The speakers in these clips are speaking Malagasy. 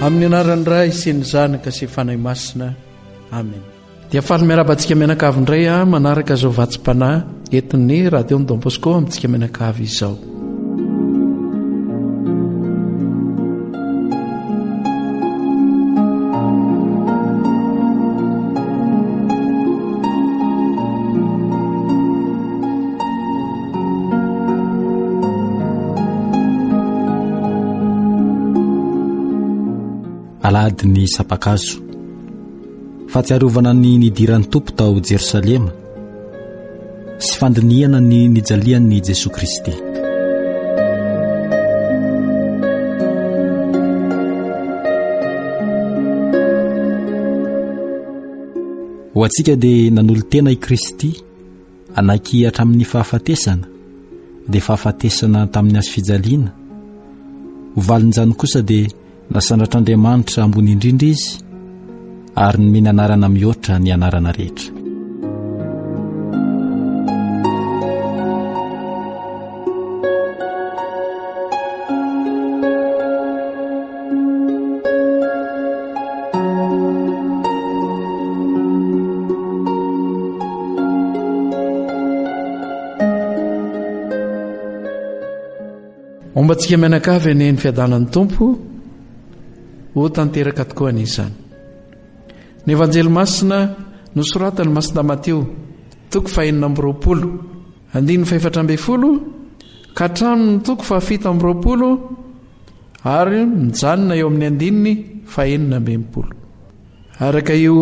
amin'ny anaran'ny ray sy ny zanaka sy fanahy masina amen. Dia faly miarabantsika mianakavy indray manaraka izao vatsim-panahy entin'ny radio Don Bosco amintsika mianakavy izao. Alady ny sapakazo fahatsiarovana ny nidiran'ny tompo tao Jerosalema sy fandiniana ny nijalian'ny Jesosy Kristy. Ho antsika dia nanolo-tena i Kristy ananky hatramin'ny fahafatesana dia fahafatesana tamin'ny azo fijaliana. Ho valin'izany kosa dia nasandratr'Andriamanitra ambony indrindra izy ary nomeny anarana mihoatra ny anarana rehetra. Ombantsika mianakavy eny ny fiadanan'ny tompo ho tanteraka tokoa an'izany. Ny evanjely masina nosoratany masina Mateo 4:20 ka hatramin'ny 7:20 ary mijanona eo amin'ny 9:20. Araka io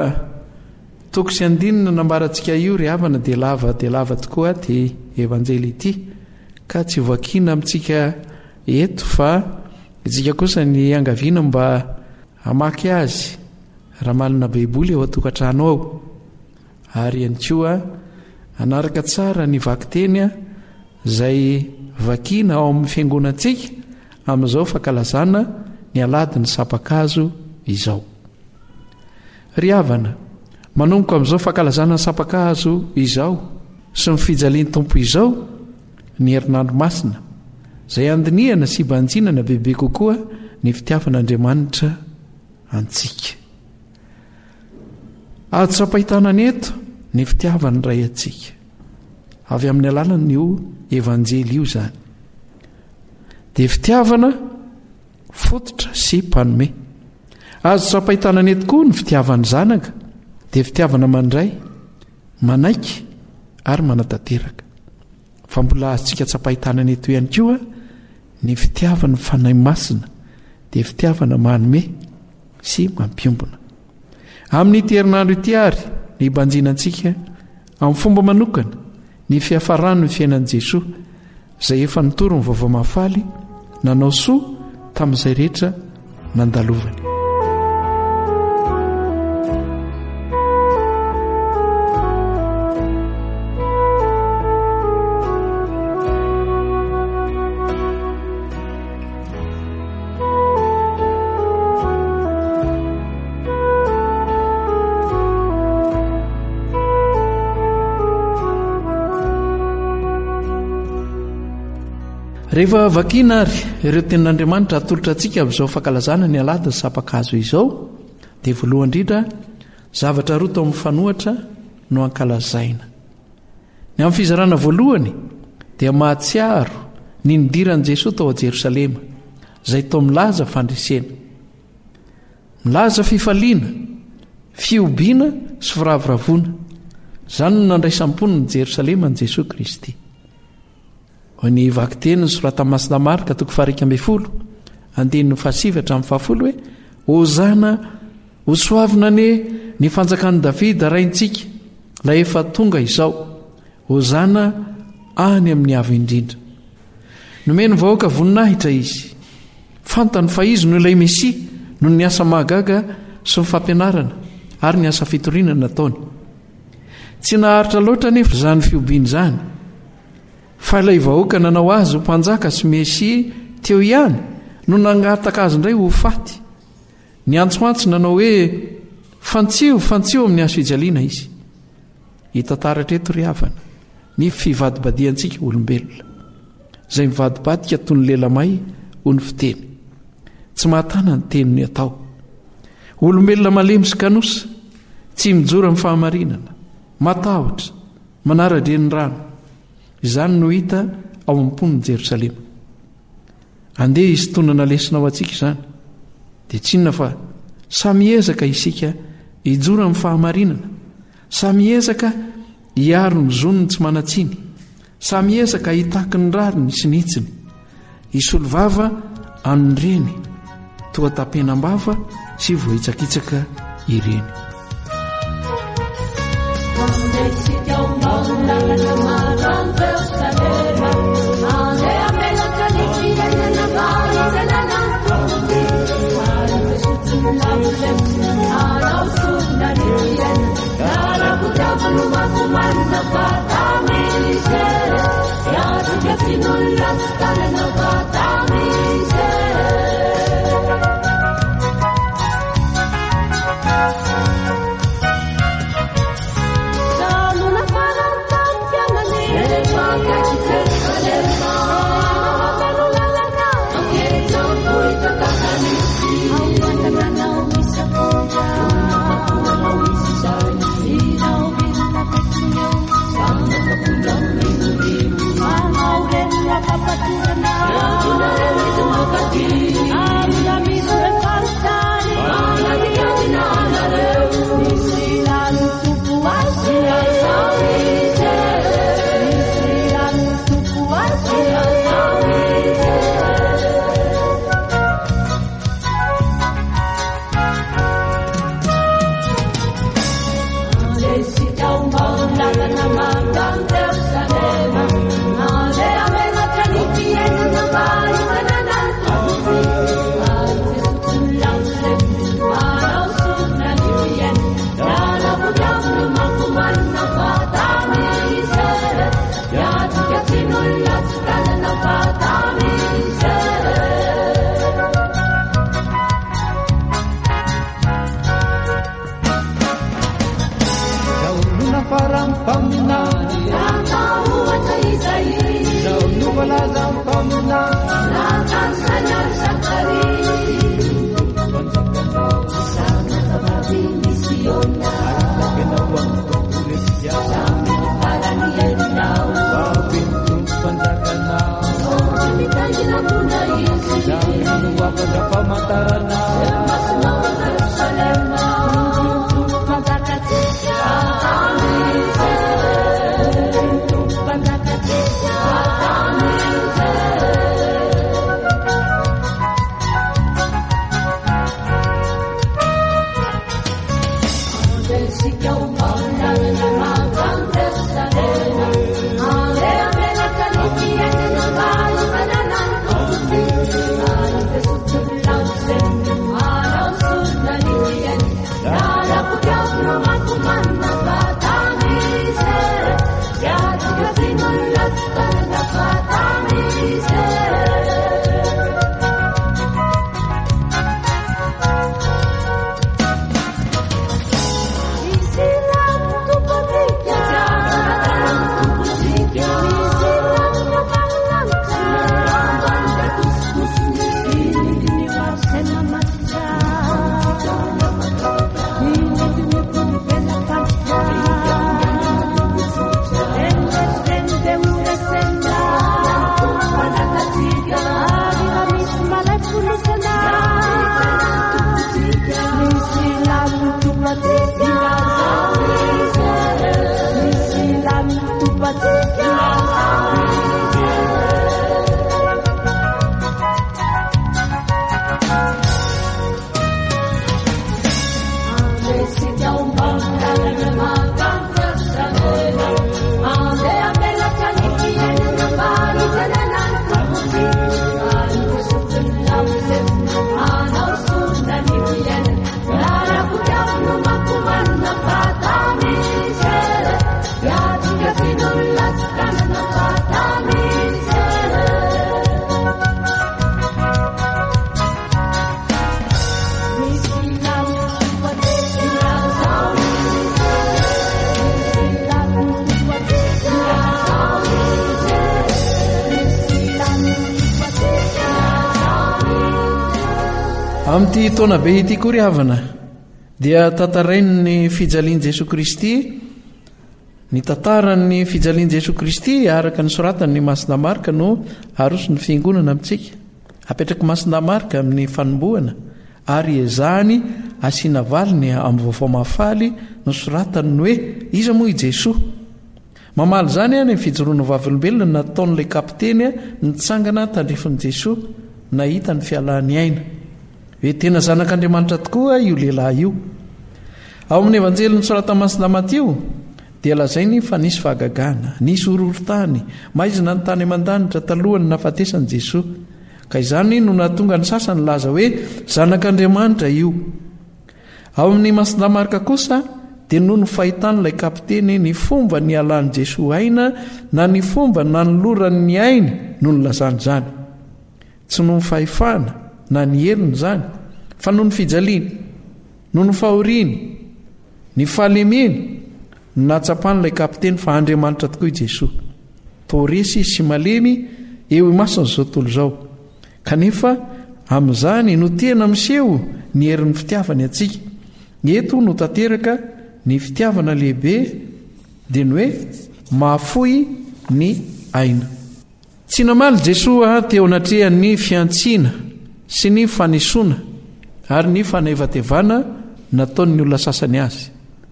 9:20 nambarantsika io ry havana dia lava tokoa ty evanjely ity ka tsy voakina amintsika eto fa isika kosa ny angaviana mba hamaky azy raha malina baiboly eo an-tokantrano ao ary ihany koa anaraka tsara ny vakiteny izay vakina ao amin'ny fiangonantsika amin'izao fankalazana ny alady ny sapakazo izao. Ry havana, manomboka amin'izao fankalazana ny sapakazo izao sy ny fijalian'ny tompo izao ny herinandro masina izay andiniana sy banjinana bebe kokoa ny fitiavan'Andriamanitra antsika. Ady sampahitanana eto ny fitiavany ray antsika avy amin'ny alalan'io evanjely io zany dia fitiavana fototra sy mpanome. Azo sampahitanana eto koa ny fitiavan'ny zanaka dia fitiavana mandray, manaiky ary manatanteraka. Fa mbola azontsika sampahitanana eto ihany koa ny fitiavana fanahy masina dia fitiavana manome sy mampiombona. Amin'ny herinandro ity ary ny banjinantsika amin'ny fomba manokana ny fiafarany ny fiainan'i Jesosy izay efa nitoro ny vaovao mahafaly nanao soa tamin'izay rehetra nandalovany. Rehefa vakina ary ireo tenin'Andriamanitra atolotra antsika amin'izao fankalazana ny alady ny sapakazo izao dia voalohany indrindra zavatra roa tao amin'ny fanohatra no ankalazaina. Ny amin'ny fizarana voalohany dia mahatsiaro ny nidiran'i Jesosy tao a Jerosalema izay tao milaza fandresena, milaza fifaliana, fiobiana sy firavoravoana. Izany no nandraisam-poniny Jerosalema ny Jesosy Kristy. Ny vakiteny ny sorata masina Marka 4:20 andininy 7:10 hoe hozana hosoavina ny fanjakan'i Davida raintsika la efa tonga izao, hozana any amin'ny avo indrindra. Nomeny vahoaka voninahitra izy, fantany fa izy no ilay Mesia, no ny asa mahagaga sy ny fampianarana ary ny asa fitorinana nataony. Tsy naharitra loatra nefa izany fiobiana izany, fa ilay vahoaka nanao azy ho mpanjaka sy Mesia teo ihany no nangataka azy indray ho faty. Ny antsoantso nanao hoe fantsio amin'ny hazo fijaliana izy. Hitantaratra eto ry havana ny fivadibadiantsika olombelona izay mivadibadika toy ny lelamay ho ny fiteny tsy mahatana ny teniny atao. Olombelona malemy sy kanosa tsy mijora amin'ny fahamarinana, matahotra, manara-dren'ny rano. Izany no hita ao amin'ny mponiny Jerosalema. Andeha izy tonana lesina ao antsika izany dia tsy inona fa samy ezaka isika hijora amin'ny fahamarinana, samy ezaka hiaro ny zonony tsy manatsiny, samy ezaka hitaky ny rariny sy nitsiny, hisolo vava anondreny toa tapenam-bava sy vohitsakitsaka ireny. amin'ity taona be ity koa ry havana dia tantarainy ny fijalian' Jesosy Kristy, ny tantarany fijalian' Jesosy Kristy araka ny soratany Masina Marka no arosony fiangonana amintsika. Apetraka Masina Marka amin'ny fanombohana ary ezahany asiana valiny amin'ny vaovao mahafaly no soratany ny hoe iza moa i Jesosy. Mamaly zany any fijoroana vavolombelona nataon'ilay kapiteny nitsangana tandrifin'i Jesosy nahita ny fialahany aina. Hoe tena zanak'Andriamanitra tokoa io lehilahy io. Ao amin'ny evanjely nosoratany Masina Matio dia lazainy fa nisy fahagagana, nisy horohorontany, maizina ny tany aman-danitra talohany nahafatesan'i Jesosy. Ka izany no nahatonga ny sasany laza hoe zanak'Andriamanitra io. Ao amin'ny Masina Marka kosa dia noho ny fahitan'ilay kapiteny ny fomba ny alan'i Jesosy aina na ny fomba nanolorany ny ainy no nylazany zany. Tsy noho ny fahefana na ny heriny zany, fa noho ny fijaliany, noho ny fahoriany, ny fahalemeny no nahatsapanyilay kapiteny fa Andriamanitra tokoa i Jesosy. Toresy sy malemy eo imasony zao tontolo zao. Kanefa amin'izany no tena miseho ny herin'ny fitiavany atsika. Eto no tanteraka ny fitiavana lehibe dia ny hoe mahafoy ny aina. Tsy namaly Jesosy teo anatrehan'ny fiantsiana sy ny fanesoana ary ny fanaevatevana nataon'ny olona sasany azy.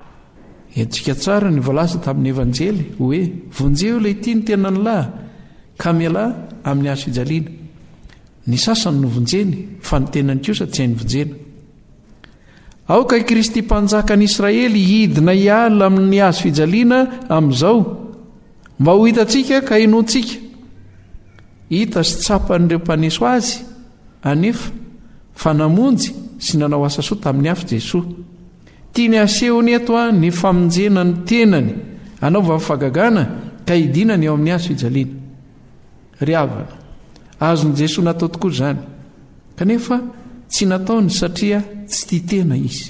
Entsika tsara ny voalaza tamin'ny evanjely hoe vonjeo ilay ity ny tena ny lahy ka miala amin'ny hazo fijaliana. Ny sasany no vonjeny fa ny tenany kosa tsy hainy vonjena. Aoka i Kristy mpanjakan'i Israely hidina hiala amin'ny hazo fijaliana amin'izao mba ho hitantsika ka hinoantsika. Hita sy tsapan'ireo mpaneso azy anefa fa namonjy sy nanao asa soa tamin'ny afo Jesosy. Tiany asehony eto ny famonjena ny tenany anaovany fahagagana ka hidinany eo amin'ny hazo fijaliana. Ry havana, azony Jesosy natao tokoa izany, kanefa tsy nataony satria tsy tia tena izy.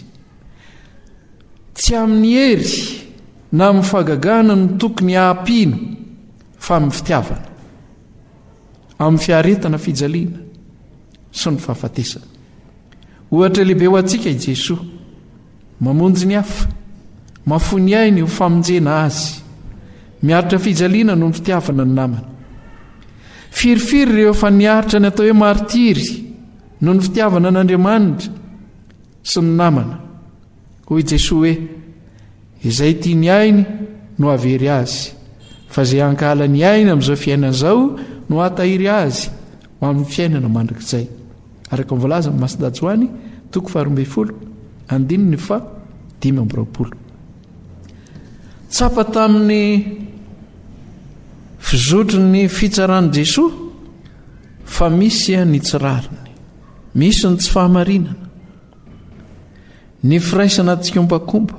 Tsy amin'ny hery na amin'ny fahagagana no tokony hahampino fa amin'ny fitiavana, amin'ny fiaretana fijaliana sy ny fahafatesana. Ohatra lehibe ho antsika i Jesosy, mamonjy ny hafa, mafony ainy ho famonjena azy, miaritra fijaliana no ny fitiavana ny namana. Firifiry ireo efa niaritra ny atao hoe martiry no ny fitiavana n'Andriamanitra sy ny namana. Hoy Jesosy hoe izay tia ny ainy no avery azy, fa izay hankala ny ainy amin'izao fiainana izao no hatahiry azy ho amin'ny fiainana mandrakizay. Araka ny voalaza amin'ny Masina Joany 12:5. Tsapa tamin'ny fizotry ny fitsarany Jesosy fa misy ny tsirariny, misy ny tsy fahamarinana, ny firaisana tsikombakomba,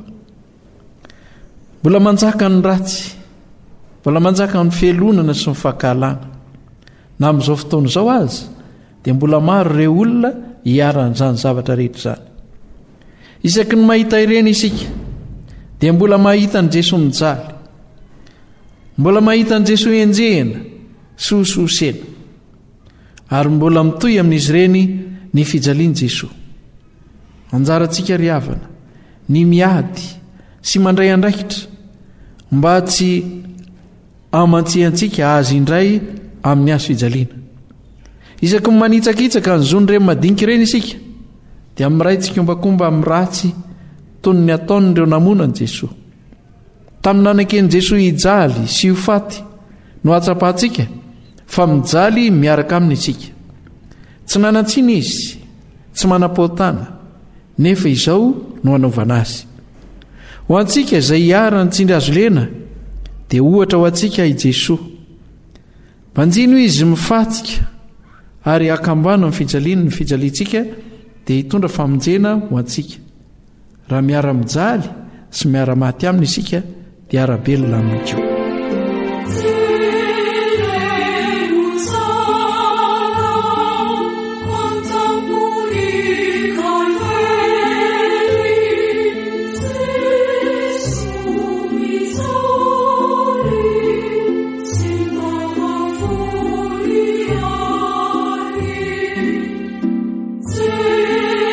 mbola manjaka ny ratsy, mbola manjaka ny fielonana sy ny fahakalana. Na amin'izao fotoana izao azy dia mbola maro ireo olona hiaran'izany zavatra rehetra zany. Isaky ny mahita ireny isika dia mbola mahita ny Jesosy mijaly, mbola mahita ny Jesosy enjehana sy hososena, ary mbola mitohy amin'izy ireny ny fijalian Jesosy. Anjarantsika ry havana ny miady sy mandray andraikitra mba tsy amantsihantsika azy indray amin'ny hazo fijaliana. Isaky ny manitsakitsaka ny zon'ireny madinika ireny isika dia miray tsikombakomba amin'ny ratsy toy ny ataon'ireo namonany Jesosy. Tamin'ny nanan-keny Jesosy hijaly sy ho faty no hatsapahantsika fa mijaly miaraka aminy isika. Tsy nanantsiny izy, tsy manam-pahotana, nefa izao no hanaovana azy. Ho antsika izay hiara ny tsindry azo lena dia ohatra ho antsika i Jesosy. Manjino izy mifatsika ary akambana ny fijaliana ny fijaliantsika dia hitondra famonjena ho antsika. Raha miara mijaly sy miara maty aminy isika dia arabelona aminy koa. Yeah.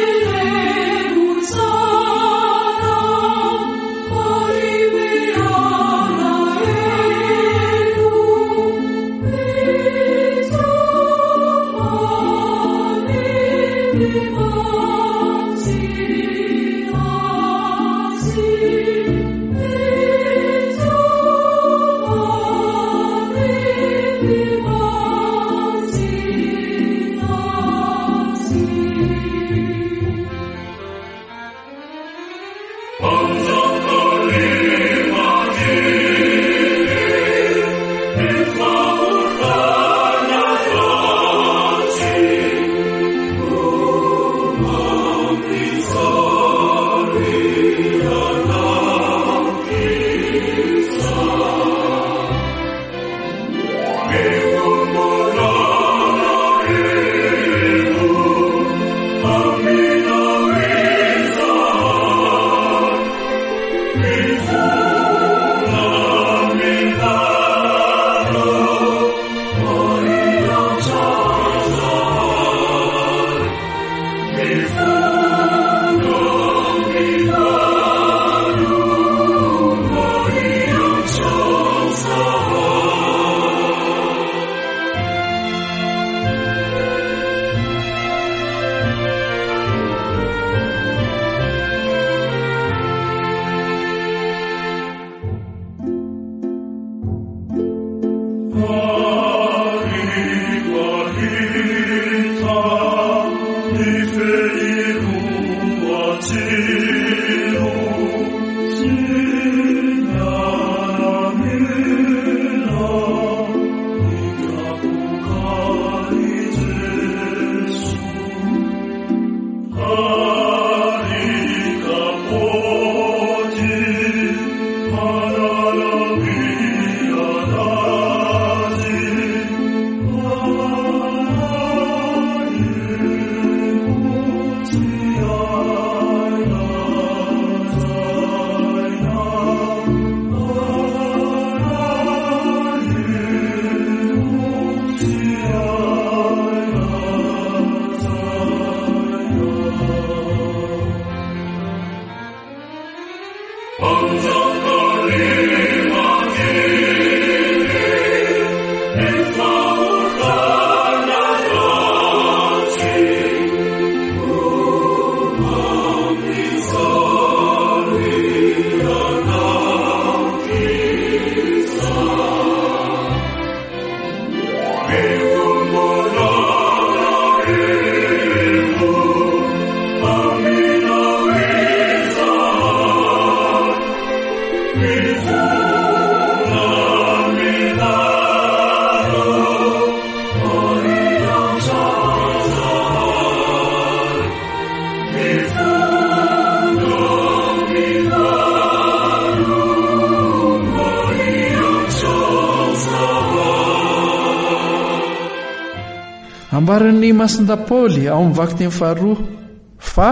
ambaran'ny masinda Paoly ao amin'ny vaky teny faharoa fa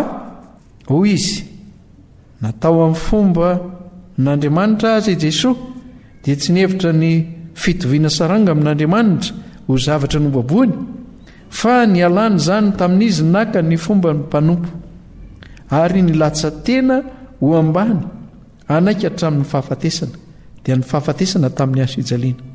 hoy izy natao amin'ny fomba n'Andriamanitra azy Jesosy dia tsy nihevitra ny fitoviana saranga amin'Andriamanitra ho zavatra nombaboany fa ny alany zany tamin'izy naka ny fomba ny mpanompo ary nilatsa tena ho ambany anaiky hatramin'ny fahafatesana dia ny fahafatesana tamin'ny hazo fijaliana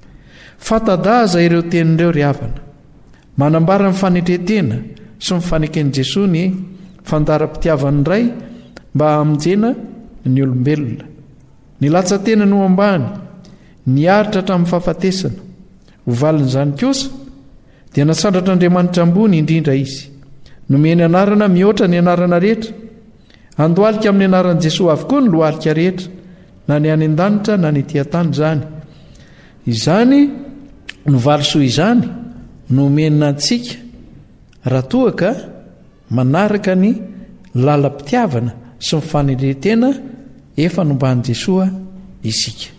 fatadaza ireo tenin'ireo ry havana manambara ny fanetretena sy ny fanekeny Jesosy ny fandara-pitiavany iray mba hamonjena ny olombelona nilatsa tena no ambany niaritra hatramin'ny fahafatesana ho valin'izany kosa dia nasandratr'Andriamanitra ambony indrindra izy nomeny anarana mihoatra ny anarana rehetra andohalika amin'ny anaran'i Jesosy avokoa ny lohalika rehetra na ny any an-danitra na ny etỳ an-tany izany izany no valisoa izany nomenina antsika raha toa ka manaraka ny lalam-pitiavana sy ny fanetretena efa nomban'i Jesosy isika.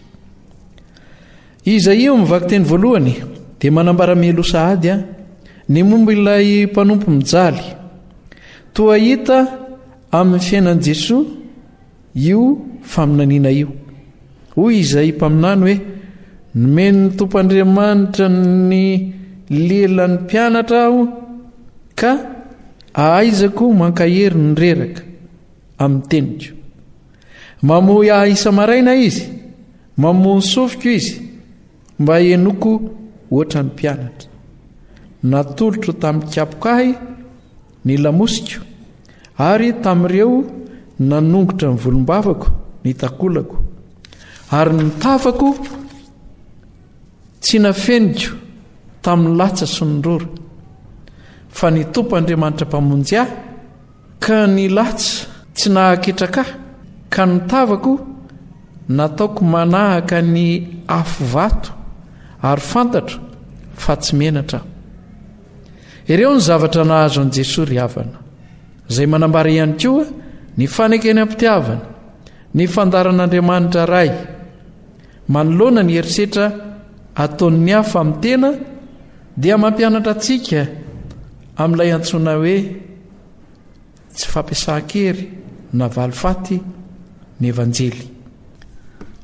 Iza io mivaky teny voalohany dia manambara melo sahady ny momba ilay mpanompo mijaly toa hita amin'ny fiainan'i Jesosy io faminaniana io. Hoy izay mpaminany hoe nomeny ny Tompoandriamanitra ny lelan'ny mpianatra aho ka ahaizako mankahery ny reraka amin'ny teniko. Mamoy isa maraina izy, mamoy ny sofiko izy mba henoko ohatra ny mpianatra. Natolotro tamin'ny kapokahy ny lamosiko ary tamin'ireo nanongotra ny volombavako ny takolako ary ny tafako tsy nafeniko tamin'ny latsa sy ny rora fa ny Tompoandriamanitra mpamonjy ahy ka ny latsa tsy nahaketraka ka ny tavako nataoko manahaka ny afo vato ary fantatro fa tsy menatra. Ireo ny zavatra nahazo an'i Jesosy ry havana izay manambara ihany koa ny fanekeny am-pitiavana ny fandaran'Andriamanitra ray manoloana ny herisetra ataon'ny hafa amin'ny tena dia mampianatra antsika amin'ilay antsoina hoe tsy fampiasan-kery na valifaty ny evanjely.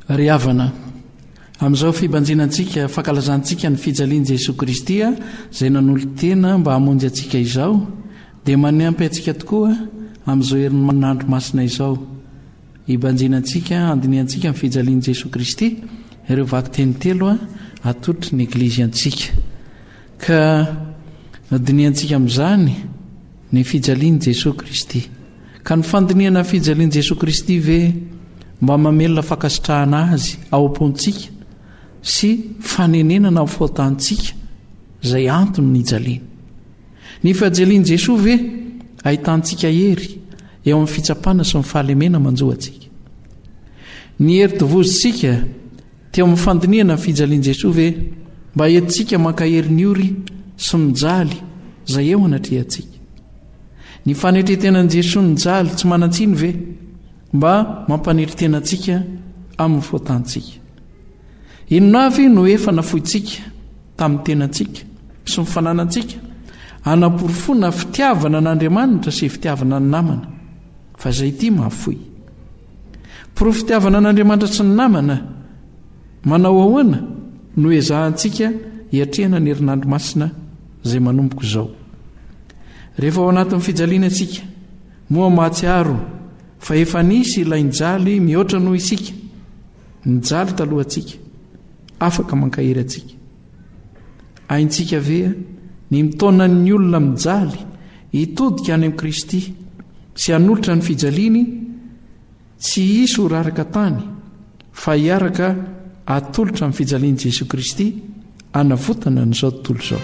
ry havana amin'izao fibanjinantsika fankalazantsika ny fijalian' Jesosy Kristy izay nanolo tena mba hamonjy antsika izao dia manampy antsika tokoa amin'izao herinandro masina izao hibanjinantsika andiniantsika ny fijalian' Jesosy Kristy ireo vaky teny telo atotry ny eglizy antsika ka adiniantsika amin'izany ny fijalian' Jesosy Kristy ka ny fandiniana ny fijalian' Jesosy Kristy ve mba mamelona fakasitrahana azy ao am-pontsika sy fanenenana amin'ny faotantsika izay antony ny ijaliana ny fijalian' Jesosy ve ahitantsika hery eo amin'ny fitsapana sy ny fahalemena manjoantsika ny hery tovozitsika teo amin'ny fandiniana ny fijalian' Jesosy ve mba entsika mankahery ny ory sy mijaly izay eo anatrehantsika ny fanetretenan'i Jesosy ny jaly tsy manantsiny ve mba mampanetretena antsika amin'ny faotantsika inona avy no efa nafoitsika tamin'ny tenantsika sy ny fananantsika anaporofona fitiavana n'Andriamanitra sy fitiavana ny namana fa izay ity mahafoy porofitiavana n'Andriamanitra sy ny namana manao ahoana no ezahantsika hiatrehana ny herinandro masina izay manomboko izao rehefa ao anatin'ny fijaliana antsika moa mahatsiaro fa efa nisy ilay nijaly mihoatra noho isika nijaly talohantsika afaka mankahery antsika aintsika ve ny mitonan'ny olona mijaly hitodika any amin'ny Kristy sy hanolotra ny fijaliany tsy hisy ho raraka tany fa hiaraka atolotra amin'ny fijalian'i Jesosy Kristy anavotana n'izao tontolo izao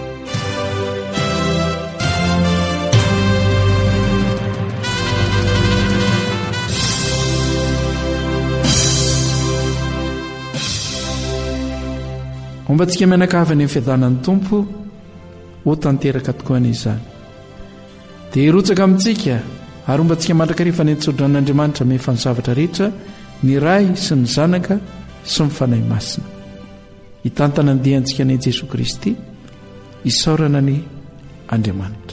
ombantsika mianakavany amin'ny fiadanan'ny tompo ho tanteraka tokoa an'izany dia hirotsaka amintsika ary ombantsika mandrakarifa ny antsodran'Andriamanitra mefa ny zavatra rehetra ny ray sy ny zanaka sy ny fanahy masina hitantana ny diantsika ny Jesosy Kristy isaorana ny Andriamanitra